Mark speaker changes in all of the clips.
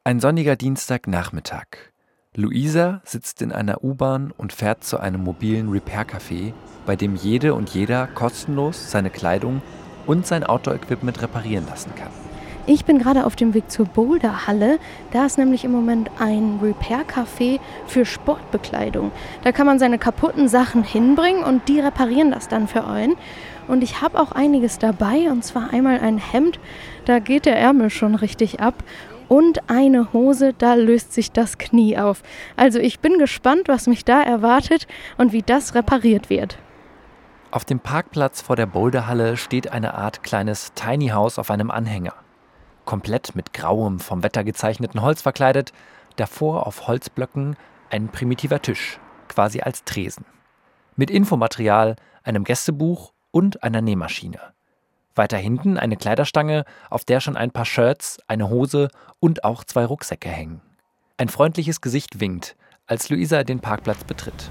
Speaker 1: Ein sonniger Dienstagnachmittag. Luisa sitzt in einer U-Bahn und fährt zu einem mobilen Repair-Café, bei dem jede und jeder kostenlos seine Kleidung und sein Outdoor-Equipment reparieren lassen kann.
Speaker 2: Ich bin gerade auf dem Weg zur Boulderhalle. Da ist nämlich im Moment ein Repair-Café für Sportbekleidung. Da kann man seine kaputten Sachen hinbringen und die reparieren das dann für einen. Und ich habe auch einiges dabei, und zwar einmal ein Hemd, da geht der Ärmel schon richtig ab. Und eine Hose, da löst sich das Knie auf. Also ich bin gespannt, was mich da erwartet und wie das repariert wird.
Speaker 1: Auf dem Parkplatz vor der Boulderhalle steht eine Art kleines Tiny House auf einem Anhänger. Komplett mit grauem, vom Wetter gezeichneten Holz verkleidet, davor auf Holzblöcken ein primitiver Tisch, quasi als Tresen. Mit Infomaterial, einem Gästebuch und einer Nähmaschine. Weiter hinten eine Kleiderstange, auf der schon ein paar Shirts, eine Hose und auch 2 Rucksäcke hängen. Ein freundliches Gesicht winkt, als Luisa den Parkplatz betritt.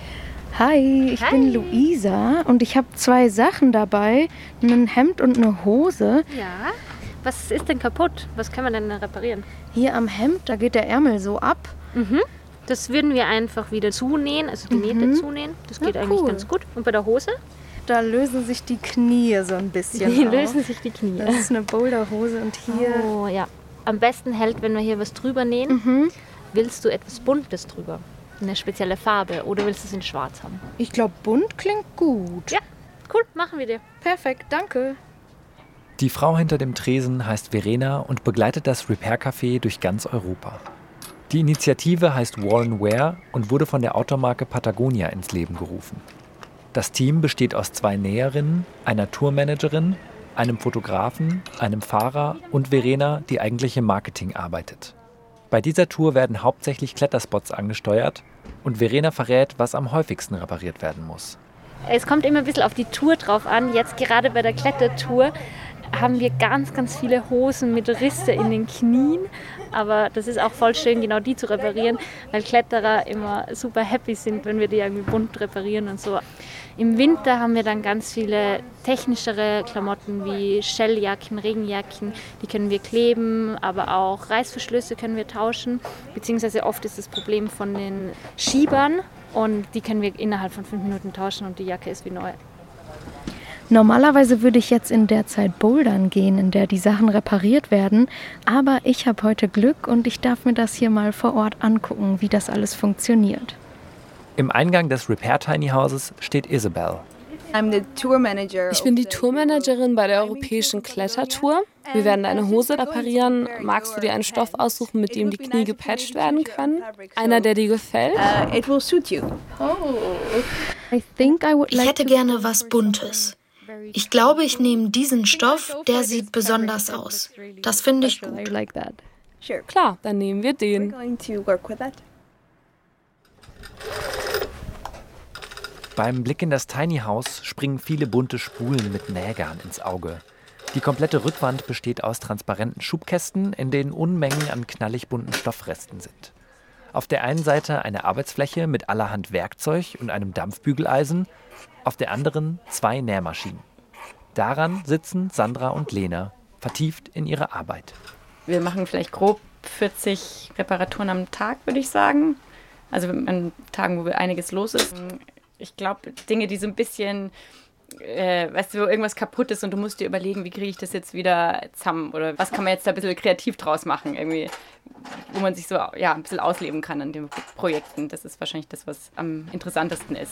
Speaker 2: Hi, ich bin Luisa und ich habe 2 Sachen dabei, ein Hemd und eine Hose.
Speaker 3: Ja, was ist denn kaputt? Was können wir denn reparieren?
Speaker 2: Hier am Hemd, da geht der Ärmel so ab.
Speaker 3: Das würden wir einfach wieder zunähen, also die Nähte zunähen. Das geht eigentlich ganz gut. Und bei der Hose?
Speaker 2: Da lösen sich die Knie so ein bisschen
Speaker 3: Die
Speaker 2: auf.
Speaker 3: lösen sich die Knie.
Speaker 2: Das ist eine Boulderhose und hier...
Speaker 3: Oh ja. Am besten hält, wenn wir hier was drüber nähen. Willst du etwas Buntes drüber? Eine spezielle Farbe oder willst du es in schwarz haben?
Speaker 2: Ich glaube, bunt klingt gut.
Speaker 3: Ja, cool, machen wir dir.
Speaker 2: Perfekt, danke.
Speaker 1: Die Frau hinter dem Tresen heißt Verena und begleitet das Repair-Café durch ganz Europa. Die Initiative heißt Warren Wear und wurde von der Outdoor-Marke Patagonia ins Leben gerufen. Das Team besteht aus 2 Näherinnen, einer Tourmanagerin, einem Fotografen, einem Fahrer und Verena, die eigentlich im Marketing arbeitet. Bei dieser Tour werden hauptsächlich Kletterspots angesteuert und Verena verrät, was am häufigsten repariert werden muss.
Speaker 3: Es kommt immer ein bisschen auf die Tour drauf an. Jetzt gerade bei der Klettertour haben wir ganz, ganz viele Hosen mit Risse in den Knien. Aber das ist auch voll schön, genau die zu reparieren, weil Kletterer immer super happy sind, wenn wir die irgendwie bunt reparieren und so. Im Winter haben wir dann ganz viele technischere Klamotten wie Shelljacken, Regenjacken. Die können wir kleben, aber auch Reißverschlüsse können wir tauschen. Beziehungsweise oft ist das Problem von den Schiebern und die können wir innerhalb von 5 Minuten tauschen und die Jacke ist wie neu.
Speaker 2: Normalerweise würde ich jetzt in der Zeit bouldern gehen, in der die Sachen repariert werden. Aber ich habe heute Glück und ich darf mir das hier mal vor Ort angucken, wie das alles funktioniert.
Speaker 1: Im Eingang des Repair Tiny Houses steht Isabel.
Speaker 4: Ich bin die Tourmanagerin bei der europäischen Klettertour. Wir werden deine Hose reparieren. Magst du dir einen Stoff aussuchen, mit dem die Knie gepatcht werden können? Einer, der dir gefällt?
Speaker 5: Ich hätte gerne was Buntes. Ich glaube, ich nehme diesen Stoff, der sieht besonders aus. Das finde ich gut.
Speaker 4: Klar, dann nehmen wir den.
Speaker 1: Beim Blick in das Tiny House springen viele bunte Spulen mit Nähgarn ins Auge. Die komplette Rückwand besteht aus transparenten Schubkästen, in denen Unmengen an knallig bunten Stoffresten sind. Auf der einen Seite eine Arbeitsfläche mit allerhand Werkzeug und einem Dampfbügeleisen, auf der anderen 2 Nähmaschinen. Daran sitzen Sandra und Lena, vertieft in ihre Arbeit.
Speaker 6: Wir machen vielleicht grob 40 Reparaturen am Tag, würde ich sagen. Also an Tagen, wo einiges los ist. Ich glaube, Dinge, die so ein bisschen, weißt du, wo irgendwas kaputt ist und du musst dir überlegen, wie kriege ich das jetzt wieder zusammen oder was kann man jetzt da ein bisschen kreativ draus machen, irgendwie, wo man sich so ein bisschen ausleben kann an den Projekten. Das ist wahrscheinlich das, was am interessantesten ist.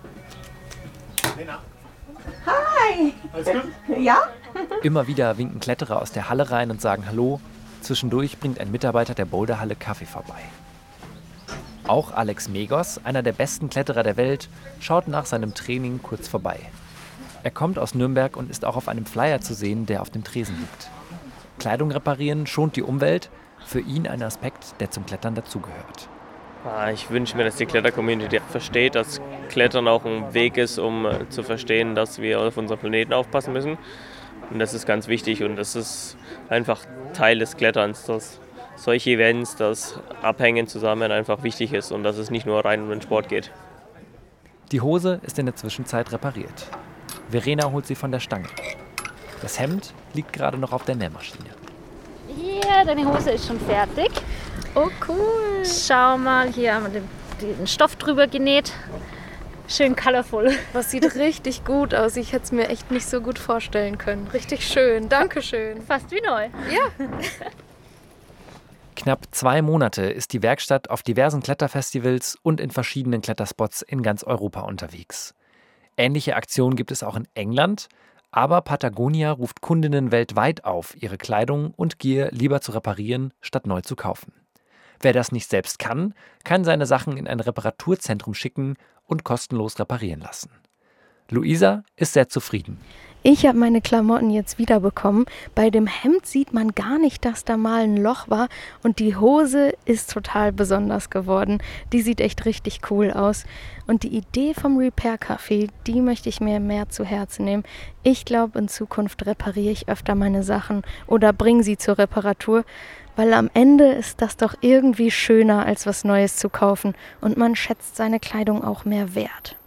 Speaker 7: Lena.
Speaker 8: Hi!
Speaker 7: Alles gut?
Speaker 8: Ja?
Speaker 1: Immer wieder winken Kletterer aus der Halle rein und sagen Hallo. Zwischendurch bringt ein Mitarbeiter der Boulderhalle Kaffee vorbei. Auch Alex Megos, einer der besten Kletterer der Welt, schaut nach seinem Training kurz vorbei. Er kommt aus Nürnberg und ist auch auf einem Flyer zu sehen, der auf dem Tresen liegt. Kleidung reparieren schont die Umwelt, für ihn ein Aspekt, der zum Klettern dazugehört.
Speaker 9: Ich wünsche mir, dass die Kletter-Community versteht, dass Klettern auch ein Weg ist, um zu verstehen, dass wir auf unseren Planeten aufpassen müssen. Und das ist ganz wichtig und das ist einfach Teil des Kletterns, dass solche Events, das Abhängen zusammen einfach wichtig ist und dass es nicht nur rein um den Sport geht.
Speaker 1: Die Hose ist in der Zwischenzeit repariert. Verena holt sie von der Stange. Das Hemd liegt gerade noch auf der Nähmaschine.
Speaker 3: Hier, deine Hose ist schon fertig.
Speaker 2: Oh, cool.
Speaker 3: Schau mal, hier haben wir den Stoff drüber genäht. Schön colorful.
Speaker 2: Das sieht richtig gut aus. Ich hätte es mir echt nicht so gut vorstellen können. Richtig schön. Dankeschön.
Speaker 3: Fast wie neu.
Speaker 2: Ja.
Speaker 1: Knapp 2 Monate ist die Werkstatt auf diversen Kletterfestivals und in verschiedenen Kletterspots in ganz Europa unterwegs. Ähnliche Aktionen gibt es auch in England, aber Patagonia ruft Kundinnen weltweit auf, ihre Kleidung und Gear lieber zu reparieren, statt neu zu kaufen. Wer das nicht selbst kann, kann seine Sachen in ein Reparaturzentrum schicken und kostenlos reparieren lassen. Luisa ist sehr zufrieden.
Speaker 2: Ich habe meine Klamotten jetzt wiederbekommen. Bei dem Hemd sieht man gar nicht, dass da mal ein Loch war. Und die Hose ist total besonders geworden. Die sieht echt richtig cool aus. Und die Idee vom Repair Café, die möchte ich mir mehr zu Herzen nehmen. Ich glaube, in Zukunft repariere ich öfter meine Sachen oder bringe sie zur Reparatur. Weil am Ende ist das doch irgendwie schöner, als was Neues zu kaufen. Und man schätzt seine Kleidung auch mehr wert.